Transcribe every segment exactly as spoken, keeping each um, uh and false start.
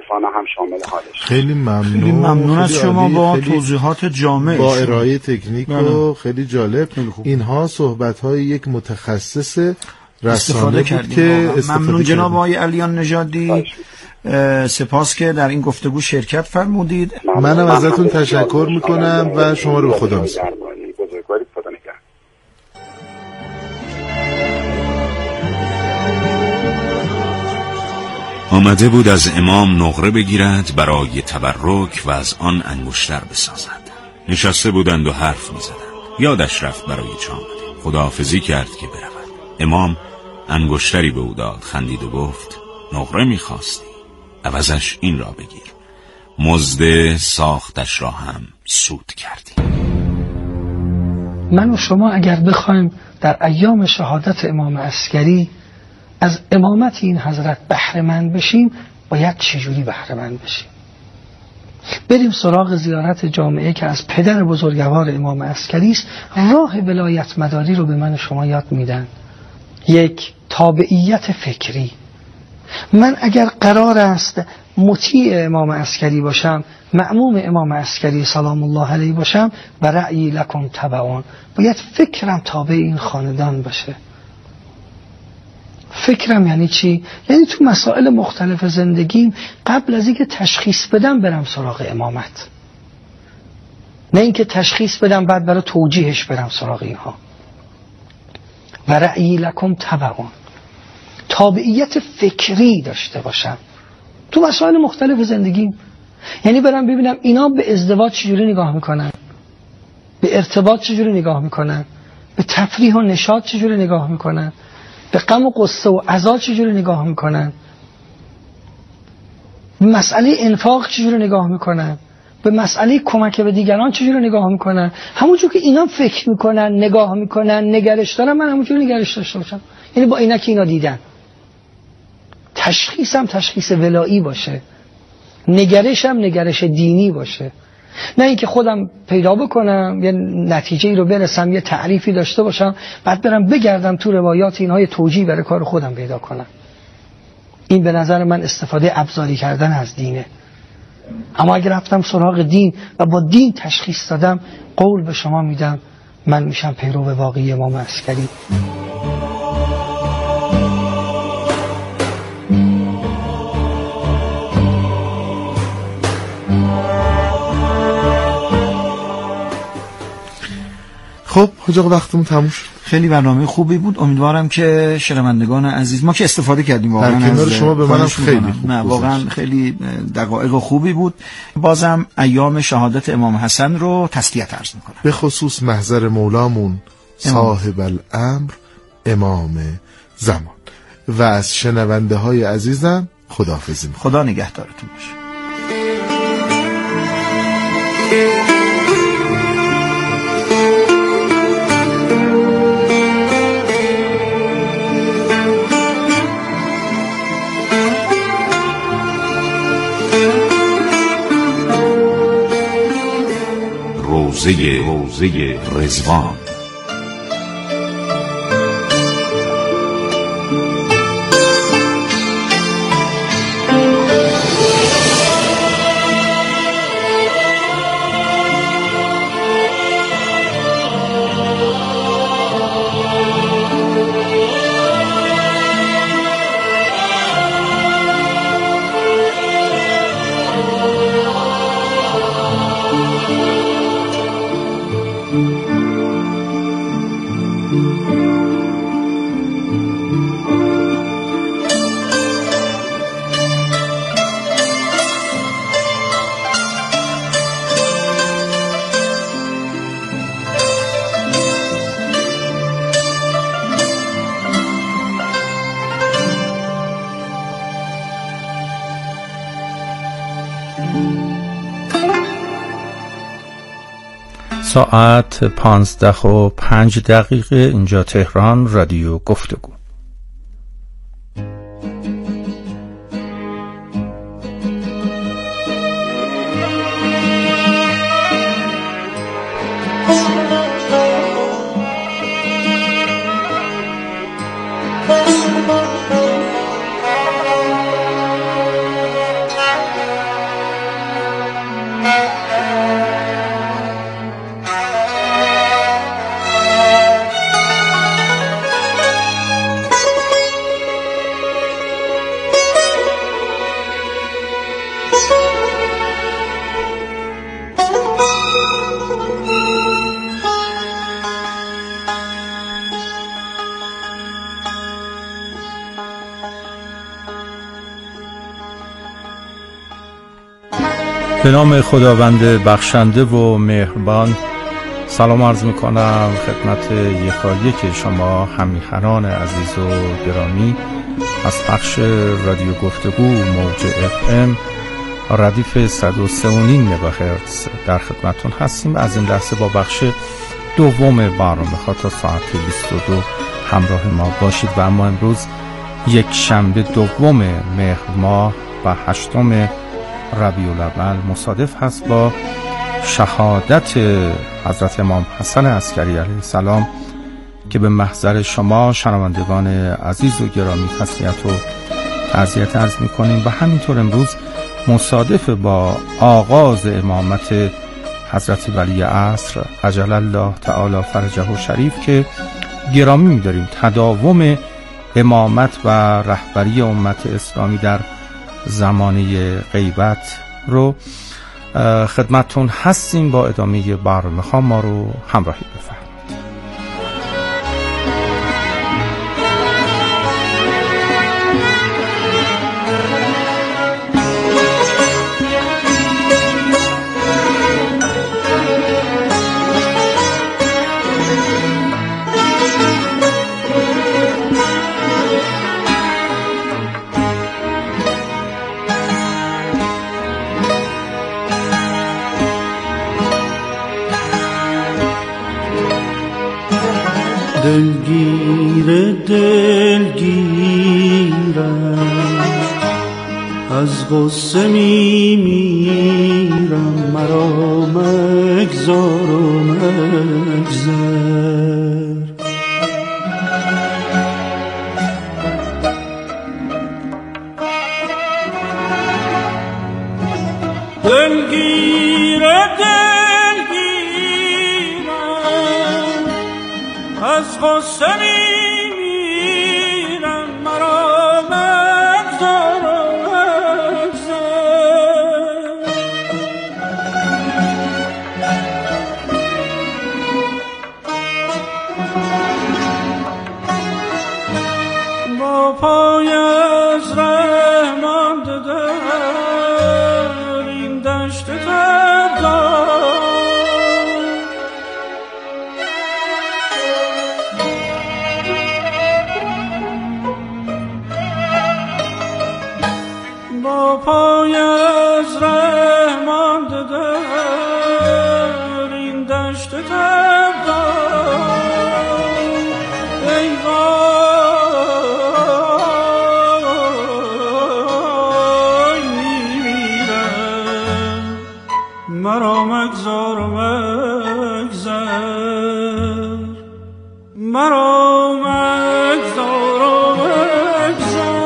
عارفانه هم شامل حالش. خیلی ممنون. خیلی ممنون از شما با توضیحات جامع، با ارائه تکنیک و خیلی جالب. خیلی اینها صحبت‌های یک متخصص رسانه بود که ممنون جناب آقای علیان نژادی. سپاس که در این گفتگو شرکت فرمودید. منم ازتون تشکر میکنم و شما رو به خدا میسپارم. آمده بود از امام نقره بگیرد برای تبرک و از آن انگشتر بسازد. نشسته بودند و حرف میزدند. یادش رفت برای چه آمده. خداحافظی کرد که برود. امام انگشتری به او داد، خندید و گفت نقره میخواستی، عوضش این را بگیر. مزد ساختش را هم سود کردی. من و شما اگر بخوایم در ایام شهادت امام عسکری از امامت این حضرت بهره مند بشیم، باید چجوری بهره مند بشیم؟ بریم سراغ زیارت جامعه که از پدر بزرگوار امام عسکری است. راه ولایت مداری رو به من و شما یاد میدن. یک، تابعیت فکری. من اگر قرار است مطیع امام عسکری باشم، مأموم امام عسکری سلام الله علیه باشم، و رأیی لکم تبعون، باید فکرم تابع این خاندان باشه. فکرم یعنی چی؟ یعنی تو مسائل مختلف زندگیم قبل از اینکه تشخیص بدم برم سراغ امامت، نه اینکه تشخیص بدم بعد برای توجیهش برم سراغ اینها. و رأیی لکم تبعون، تابعیت فکری داشته باشم تو مسائل مختلف زندگیم. یعنی برم ببینم اینا به ازدواج چجوری نگاه میکنن، به ارتباط چجوری نگاه میکنن، به تفریح و نشاط چجوری نگاه میکنن، به غم و غصه و عزا چجوری نگاه میکنن، به مسئله انفاق چجوری نگاه میکنن، به مسئله کمک به دیگران چجوری نگاه میکنن. همونجور که اینا فکر میکنن، نگاه میکنن، نگرش دارن، من همونجوری نگرش داشته باشم. یعنی با اینا که اینا دیدن، تشخیصم تشخیص ولایی باشه، نگرشم نگرش دینی باشه، نه اینکه خودم پیدا بکنم یه نتیجه ای رو برسم، یه تعریفی داشته باشم بعد برم بگردم تو روایات اینها یه توجیه برای کار خودم پیدا کنم. این به نظر من استفاده ابزاری کردن از دینه. اما اگر رفتم سراغ دین و با دین تشخیص دادم، قول به شما میدم من میشم پیرو واقعی امام عسکری. خب حاج آقا وقتمون تموم شد. خیلی برنامه خوبی بود. امیدوارم که شنوندگان عزیز ما که استفاده کردیم واقعا در کنار شما به منم خیلی خوب نه واقعا خیلی دقایق خوبی بود. بازم ایام شهادت امام حسن رو تسلیت عرض میکنم، به خصوص محضر مولامون صاحب الامر امام زمان. و از شنونده های عزیزم خداحافظی میکنم. خدا نگهدارتون باشه. روزه روزه رضوان. ساعت پانزده و پنج دقیقه اینجا تهران، رادیو گفتگو. به نام خداوند بخشنده و مهربان. سلام عرض میکنم خدمت یکایک شما همیهنان عزیز و گرامی از پخش رادیو گفتگو موج اف ام ردیف صد و سه و نیم مگاهرتز در خدمتون هستیم. از این لحظه با بخش دوم برنامه ها تا ساعت بیست و دو همراه ما باشید و اما امروز یک شنبه دوم مهر ماه و هشتم ربیع الاول مصادف هست با شهادت حضرت امام حسن عسکری علیه السلام که به محضر شما شنوندگان عزیز و گرامی تسلیت و تعزیت عرض می‌کنیم و همینطور امروز مصادف با آغاز امامت حضرت ولی عصر عجل الله تعالی فرجه شریف که گرامی می‌داریم تداوم امامت و رهبری امت اسلامی در زمانه غیبت رو خدمتون هستیم. با ادامه برنامه ها ما رو همراهی بفرمایید. دلگیر دلگیرم از غصه میمیرم، مرا مگذار و مگذر. دلگیر دلگیرم از غصه میمیرم، مرا مگذار و مگذر. با پای از ره مانده در این دشت تردار، پای از ره مانده در این دشت تردار، ای وای میمیرم، مرا مگذار و مگذر، مرا مگذار و مگذر.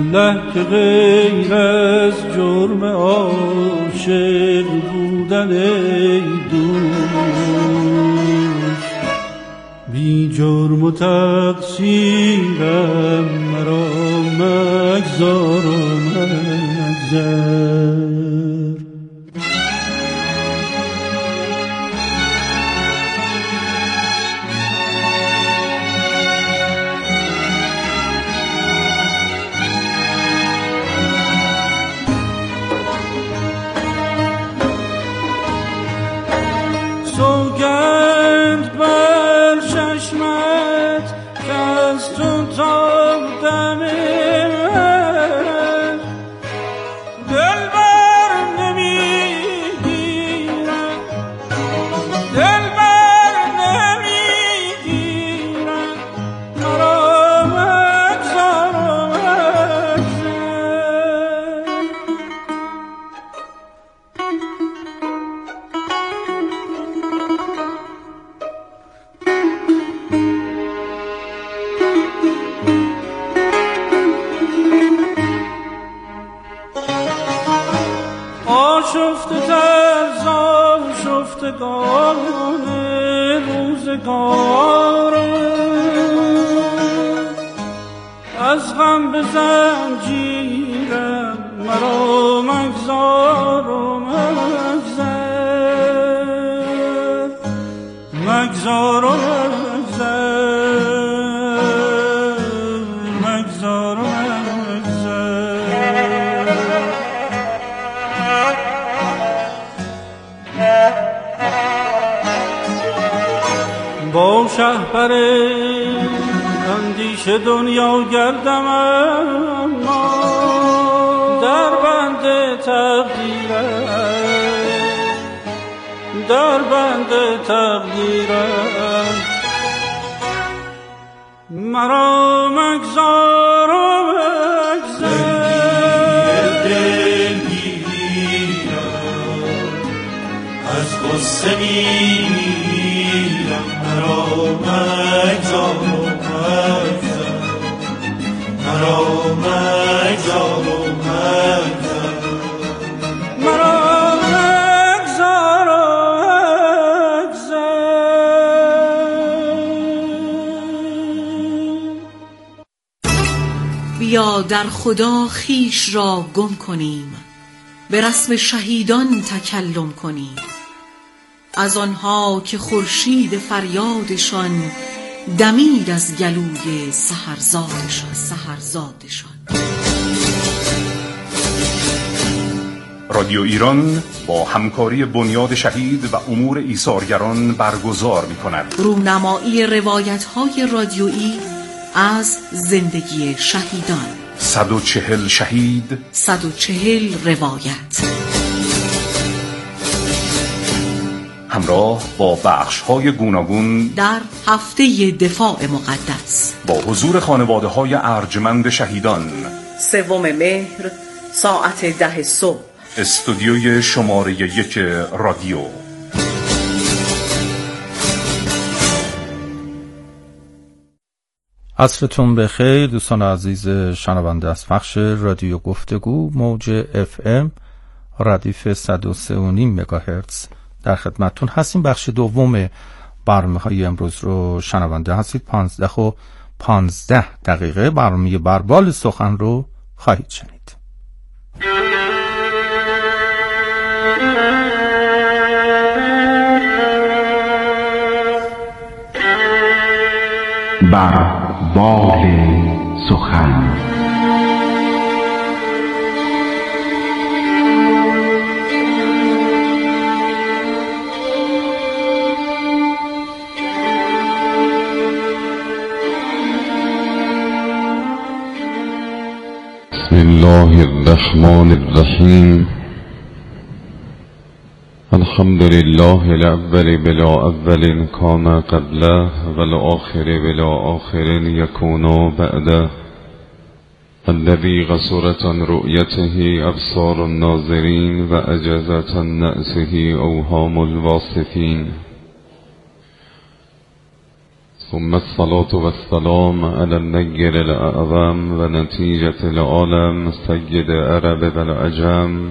والله که غیر از جرم عاشق بودن ای دوست بی جرم و تقصیرم مرا مگذار و مگذر. سوگند بر چشمت که از تو تا دم من دل بر نمیگیرم دل بر نمیگیرم مرا مگذار و مگذر. آشفته تر ز آشفتگان روزگارم از غم به زنجیرم مرا مگذار و مگذر مگذار و مگذر مگذار و مگذر. با شهپر اندیشه دنیا گردم اما در بند تقدیرم در بند تقدیرم مرا مگذار و مگذر. دلگیرم از غصه میمیرم مرا مگذار و مگذر مرا مگذار و مگذر مرا مگذار و مگذر. بیا در خدا خیش را گم کنیم به رسم شهیدان تکلم کنیم از آنها که خورشید فریادشان دمید از گلوی سحرزادشان سحرزادشان. رادیو ایران با همکاری بنیاد شهید و امور ایثارگران برگزار می‌کند رونمایی روایت‌های رادیویی از زندگی شهیدان. صد و چهل شهید، صد و چهل روایت، همراه با بخش‌های گوناگون در هفته دفاع مقدس با حضور خانواده‌های ارجمند شهیدان. سوم مهر ساعت ده صبح، استودیوی شماره یک رادیو. عصرتون بخیر دوستان عزیز شنونده از پخش رادیو گفتگو موج اف ام ردیف صد و سه و نیم مگاهرتز در خدمتتون هستیم. بخش دوم برنامه های امروز رو شنونده هستید. پانزده و پانزده دقیقه برنامه بربال سخن رو خواهید شنید. بربال سخن. بسم الله الرحمن الرحیم. الحمد لله الاول بلا اول کان قبله والآخر بلا آخر یکون بعده الذی قصرت عن رؤیته ابصار الناظرین و عجزت عن نأسه اوهام الواصفین. ثم الصلاة والسلام على النجر الأعظم و نتیجة العالم سید عرب و العجم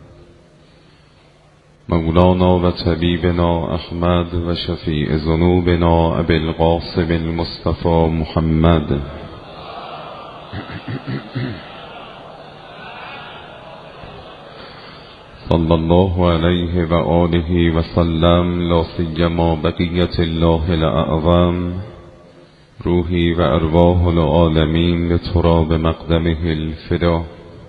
مولانا و طبیبنا احمد و شفیع ذنوبنا ابی القاسم المصطفى محمد صلی الله علیه و آله و سلم، لا سیما بقیت الله الاعظم روحی و ارواح العالمین لتراب مقدمه الفدا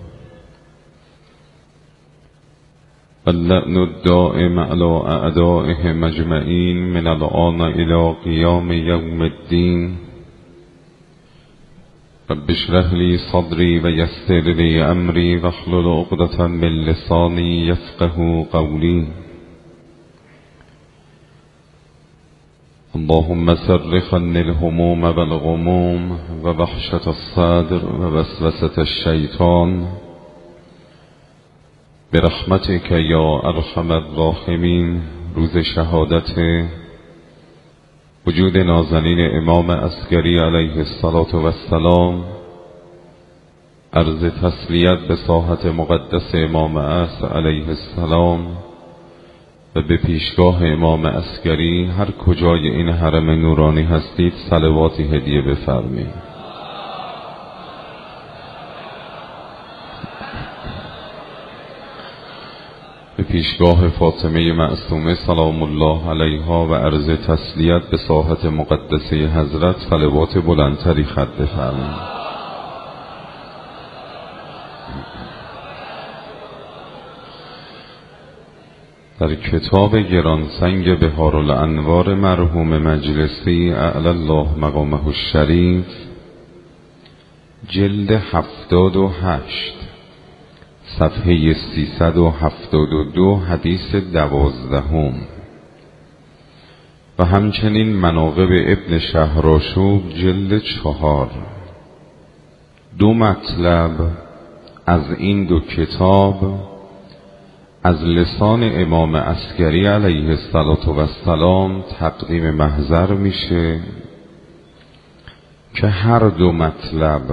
واللعن الدائم على اعدائه مجمعین من الآن الى قیام یوم الدین. رب اشرح لی صدری و یسر لی امری واحلل عقدة من لسانی یفقهوا قولی. اللهم صرف عني الهموم والغموم و وحشة الصدر و وسوسة الشیطان برحمتک یا ارحم الراحمین. روز شهادت وجود نازنین امام عسکری علیه السلام، عرض تسلیت به ساحت مقدس امام عصر علیه السلام و به پیشگاه امام عسکری هر کجای این حرم نورانی هستید صلواتی هدیه بفرمایید. به پیشگاه فاطمه معصومه سلام الله علیها و عرض تسلیت به ساحت مقدسه حضرت صلوات بلندتری خط بفرمایید. در کتاب گرانسنگ بهارالانوار مرحوم مجلسی اعلی الله مقامه الشریف جلد هفتاد و هشت صفحه سیصد و هفتاد و دو حدیث دوازدهم و همچنین مناقب ابن شهرآشوب جلد چهار دو مطلب از این دو کتاب از لسان امام عسکری علیه السلام تقدیم محضر میشه که هر دو مطلب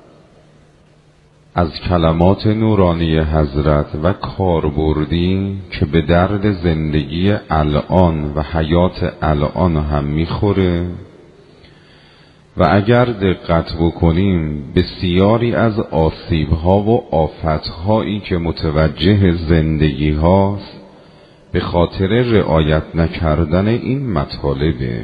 از کلمات نورانی حضرت و کاربردی که به درد زندگی الان و حیات الان هم میخوره و اگر دقت بکنیم بسیاری از آسیب‌ها و آفت‌هایی که متوجه زندگی هاست به خاطر رعایت نکردن این مطالبه.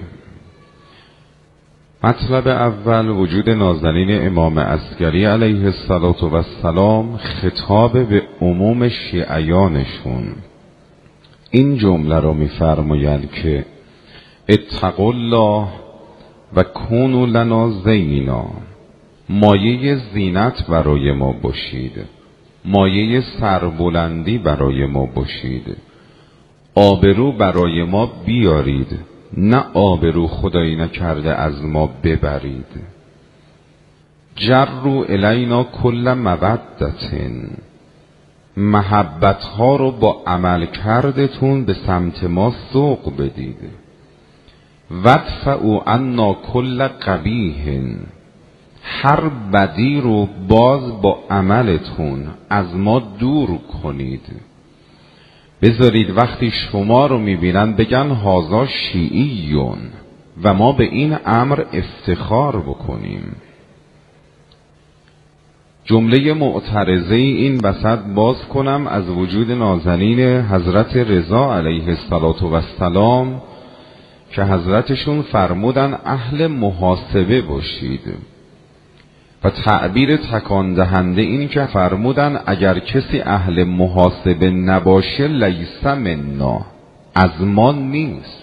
مطلب اول وجود نازنین امام عسکری علیه السلام، خطاب به عموم شیعیانشون. این جمله رو می‌فرمایند که اتقوا الله و کونوا لنا زینا، مایه زینت برای ما باشید، مایه سربلندی برای ما باشید، آبرو برای ما بیارید، نه آبرو خدایی نکرده از ما ببرید. جروا الینا کل مودتن، محبت ها رو با عمل کردتون به سمت ما سوق بدید. وادفعوا عنا کل قبیح، هر بدی رو باز با عملتون از ما دور کنید. بذارید وقتی شما رو میبینن بگن هازا شیعیون و ما به این امر افتخار بکنیم. جمله معترضه این وسط باز کنم از وجود نازنین حضرت رضا علیه السلام که حضرتشون فرمودن اهل محاسبه باشید و تعبیر تکان دهنده این که فرمودن اگر کسی اهل محاسبه نباشه لیس منا، از ما نیست.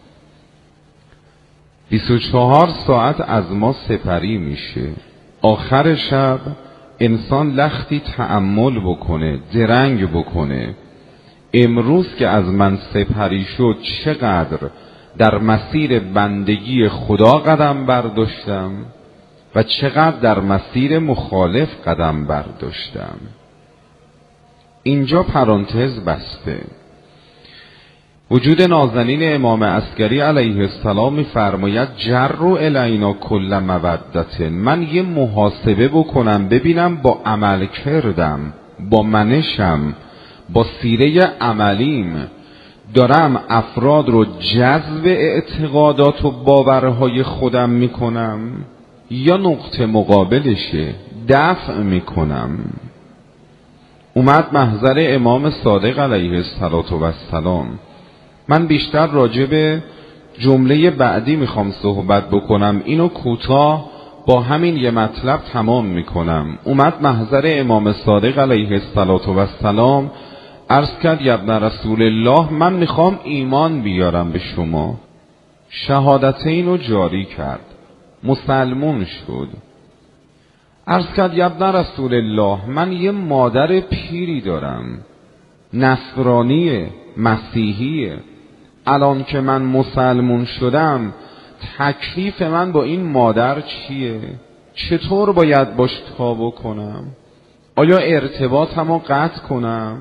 بیست و چهار ساعت از ما سپری میشه. آخر شب انسان لختی تأمل بکنه، درنگ بکنه، امروز که از من سپری شد چقدر در مسیر بندگی خدا قدم برداشتم و چقدر در مسیر مخالف قدم برداشتم. اینجا پرانتز بسته. وجود نازنین امام عسکری علیه السلام می‌فرماید جر الینا کل مودت، من یه محاسبه بکنم ببینم با عمل کردم، با منشم، با سیره عملیم دارم افراد رو جذب اعتقادات و باورهای خودم میکنم یا نقطه مقابلشه دفع میکنم. اومد محضر امام صادق علیه السلام. من بیشتر راجع به جمله بعدی میخوام صحبت بکنم، اینو کوتاه با همین یه مطلب تمام میکنم. اومد محضر امام صادق علیه السلام عرض کرد یا ابن رسول الله، من میخوام ایمان بیارم به شما. شهادتین رو جاری کرد، مسلمون شد. عرض کرد یا ابن رسول الله، من یه مادر پیری دارم، نصرانیه، مسیحیه. الان که من مسلمون شدم تکلیف من با این مادر چیه؟ چطور باید باش تا بکنم؟ آیا ارتباطمو قطع کنم؟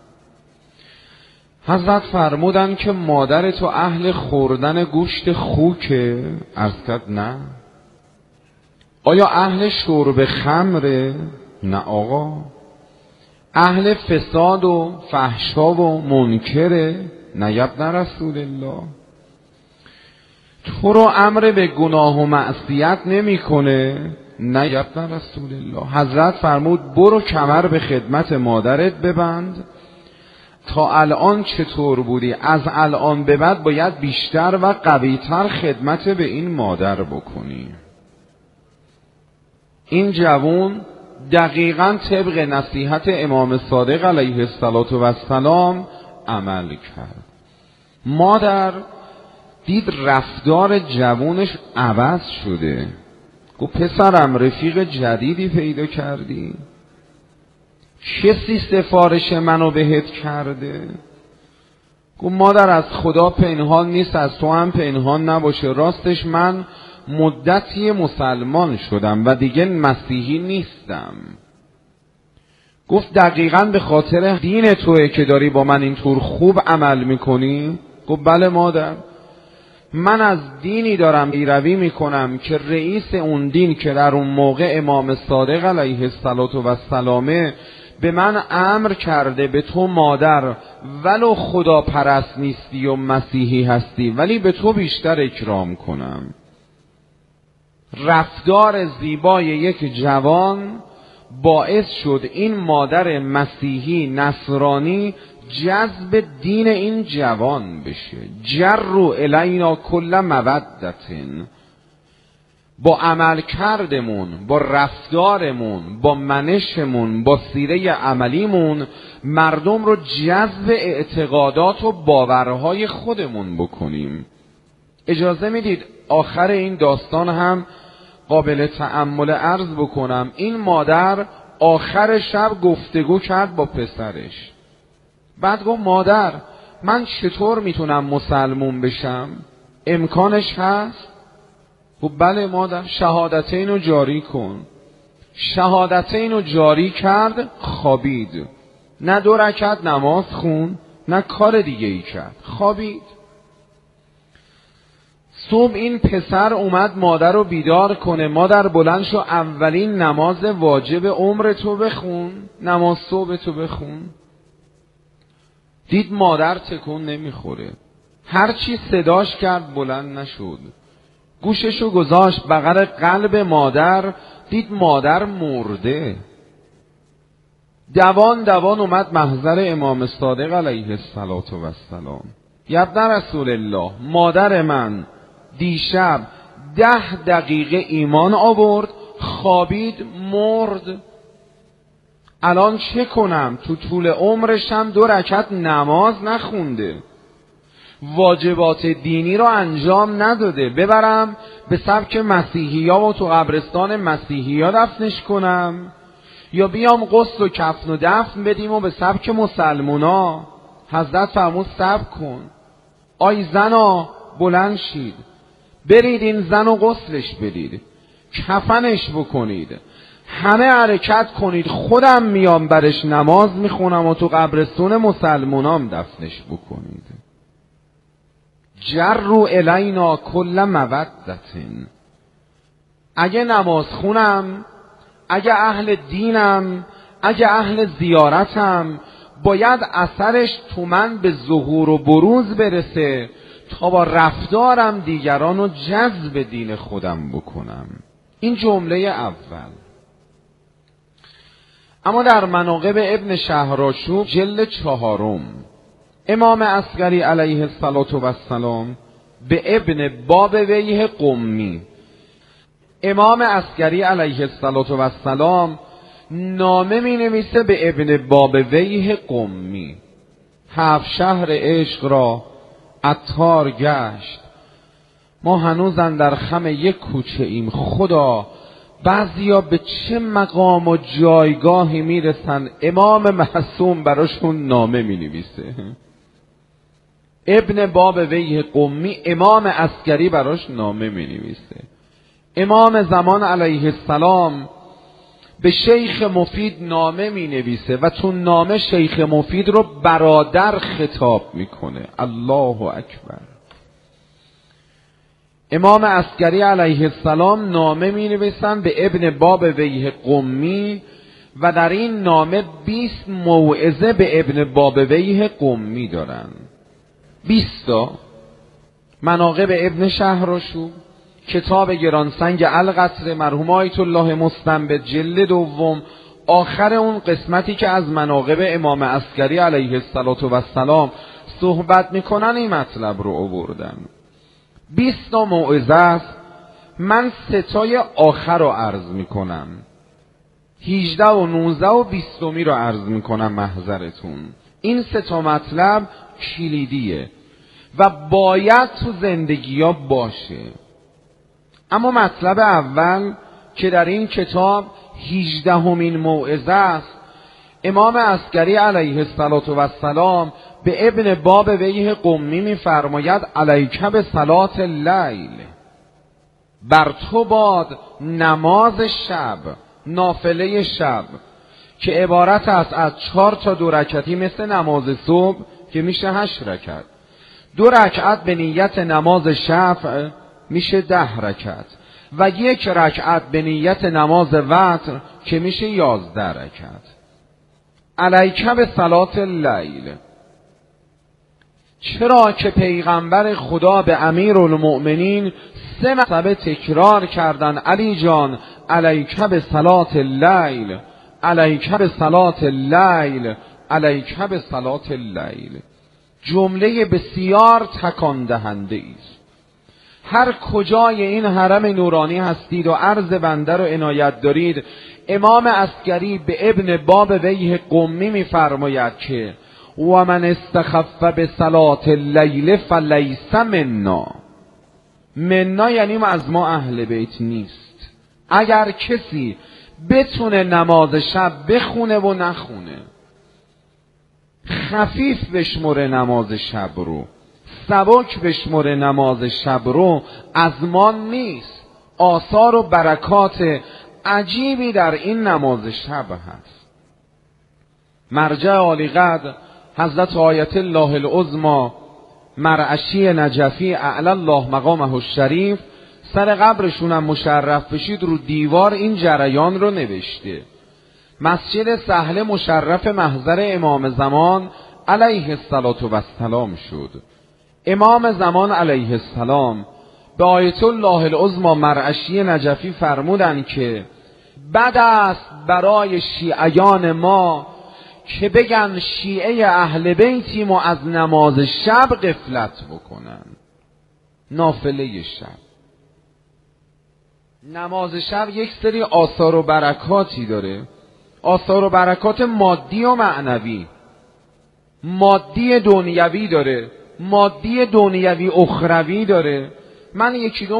حضرت فرمودن که مادر تو اهل خوردن گوشت خوکه؟ عرض کرد نه. آیا اهل شرب خمره؟ نه آقا. اهل فساد و فحشا و منکره؟ نه یا ابن رسول الله. تو رو امر به گناه و معصیت نمی کنه؟ نه یا ابن رسول الله. حضرت فرمود برو کمر به خدمت مادرت ببند. تا الان چطور بودی؟ از الان به بعد باید بیشتر و قویتر خدمت به این مادر بکنی. این جوان دقیقاً طبق نصیحت امام صادق علیه السلام عمل کرد. مادر دید رفتار جوانش عوض شده. گفت پسرم رفیق جدیدی پیدا کردی؟ کسی سفارش منو بهت کرده؟ گفت مادر از خدا پنهان نیست، از تو هم پنهان نباشه. راستش من مدتی مسلمان شدم و دیگه مسیحی نیستم. گفت دقیقاً به خاطر دین توئه که داری با من اینطور خوب عمل میکنی؟ گفت بله مادر، من از دینی دارم پیروی میکنم که رئیس اون دین که در اون موقع امام صادق علیه السلام به من امر کرده به تو مادر ولو خدا پرست نیستی و مسیحی هستی ولی به تو بیشتر اکرام کنم. رفتار زیبای یک جوان باعث شد این مادر مسیحی نصرانی جذب دین این جوان بشه. جروا الینا کل مودتن. با عمل کردمون، با رفتارمون، با منشمون، با سیره عملیمون مردم رو جذب اعتقادات و باورهای خودمون بکنیم. اجازه میدید آخر این داستان هم قابل تأمل عرض بکنم. این مادر آخر شب گفتگو کرد با پسرش. بعد گفت مادر من چطور میتونم مسلمون بشم؟ امکانش هست؟ گفت بله مادر، شهادتین رو جاری کن. شهادتین رو جاری کرد، خوابید. نه دو رکعت نماز خون، نه کار دیگه ای کرد، خوابید. صبح این پسر اومد مادر رو بیدار کنه. مادر بلند شو اولین نماز واجب عمر تو بخون، نماز صبح تو بخون. دید مادر تکون نمیخوره. هرچی صداش کرد بلند نشد. گوششو گذاشت بغل قلب مادر، دید مادر مرده. دوان دوان اومد محضر امام صادق علیه السلام. یا ابن رسول الله، مادر من دیشب ده دقیقه ایمان آورد، خوابید، مرد. الان چه کنم؟ تو طول عمرش هم دو رکعت نماز نخونده، واجبات دینی رو انجام نداده. ببرم به سبک مسیحی ها و تو قبرستان مسیحی ها دفنش کنم، یا بیام غسل و کفن و دفن بدیم و به سبک مسلمونا؟ حضرت فرمود صبر کن. آی زنا بلند شید، برید این زن و غسلش بدید، کفنش بکنید، همه حرکت کنید، خودم میام برش نماز میخونم و تو قبرستون مسلمانام دفنش بکنید. جروا الینا کل مودتن. اگه نماز خونم، اگه اهل دینم، اگه اهل زیارتم، باید اثرش تو من به ظهور و بروز برسه تا با رفتارم دیگران رو جذب دین خودم بکنم. این جمله اول. اما در مناقب ابن شهرآشوب جلد چهارم امام عسکری علیه السلام به ابن بابویه قمی، امام عسکری علیه السلام نامه می نویسه به ابن بابویه قمی: هفت شهر عشق را عطار گشت، ما هنوز اندر خم یک کوچه ایم. خدا بعضیا به چه مقام و جایگاهی میرسن امام معصوم براشون نامه می نویسه. ابن بابویه قمی امام عسکری براش نامه می نویسه. امام زمان علیه السلام به شیخ مفید نامه می نویسه و تو نامه شیخ مفید رو برادر خطاب میکنه. الله اکبر. امام عسکری علیه السلام نامه می نویسن به ابن بابویه قمی و در این نامه بیست موعظه به ابن بابویه قمی دارن. بیست تا. مناقب ابن شهرآشوب، کتاب گرانسنگ القصر مرحوم آیت الله مستنبط جلد دوم، آخر اون قسمتی که از مناقب امام عسکری علیه السلام صحبت میکنن این مطلب رو آوردن. بیست تا موعظه است. من ستای آخر رو عرض میکنم، هجده و نوزده و بیستمی رو عرض میکنم محضرتون. این سه تا مطلب کلیدیه و باید تو زندگی ها باشه. اما مطلب اول که در این کتاب هجدهمین موعظه است، امام عسکری علیه السلام به ابن بابویه قمی می‌فرماید: علیک به صلات اللیل، بر تو باد نماز شب، نافله شب که عبارت است از چهار تا دو رکعتی مثل نماز صبح که میشه هشت رکعت، دو رکعت به نیت نماز شفع میشه ده رکعت و یک رکعت به نیت نماز وتر که میشه یازده رکعت. علیک به صلات اللیل. چرا که پیغمبر خدا به امیرالمؤمنین سه مرتبه تکرار کردن: علی جان علیک به صلات اللیل، علیک به صلات اللیل، علیک به صلات اللیل. جمله بسیار تکان دهنده است. هر کجای این حرم نورانی هستید و عرض بنده رو عنایت دارید، امام عسکری به ابن بابویه قمی می‌فرماید که و من استخف به صلات اللیل فلیس منا. منا یعنی از ما اهل بیت نیست. اگر کسی بتونه نماز شب بخونه و نخونه، خفیف بشمره نماز شب رو، سبک بشمره نماز شب رو، از ما نیست. آثار و برکات عجیبی در این نماز شب هست. مرجع عالی قدر حضرت آیت الله العظمی مرعشی نجفی اعلی الله مقامه الشریف، سر قبرشون هم مشرف بشید، رو دیوار این جریان رو نوشته. مسجد سهل مشرف محضر امام زمان علیه السلام شد. امام زمان علیه السلام به آیت الله العظمی مرعشی نجفی فرمودن که بد است برای شیعیان ما که بگن شیعه اهل بیتیم و از نماز شب غفلت بکنن. نافله شب، نماز شب یک سری آثار و برکاتی داره، آثار و برکات مادی و معنوی. مادی دنیوی داره، مادی دنیوی اخروی داره. من یکی دو